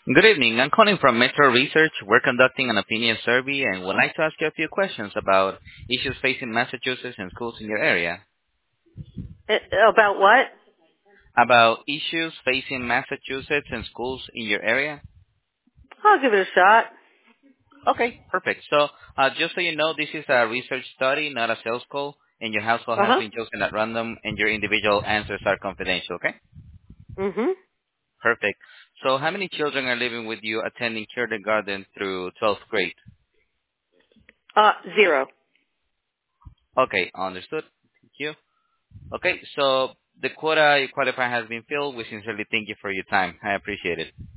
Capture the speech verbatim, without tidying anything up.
Good evening. I'm calling from Metro Research. We're conducting an opinion survey and would like to ask you a few questions about issues facing Massachusetts and schools in your area. Uh, About what? About issues facing Massachusetts and schools in your area? I'll give it a shot. Okay, perfect. So, uh, just so you know, this is a research study, not a sales call, and your household has Uh-huh. been chosen at random, and your individual answers are confidential, okay? Mm-hmm. Perfect. So, how many children are living with you attending kindergarten through twelfth grade? Uh, zero. Okay, understood. Thank you. Okay, so the quota you qualify has been filled. We sincerely thank you for your time. I appreciate it.